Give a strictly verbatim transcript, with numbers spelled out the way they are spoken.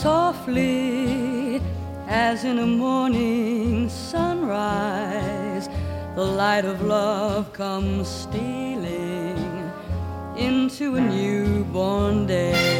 softly as in a morning sunrise, the light of love comes stealing into a newborn day.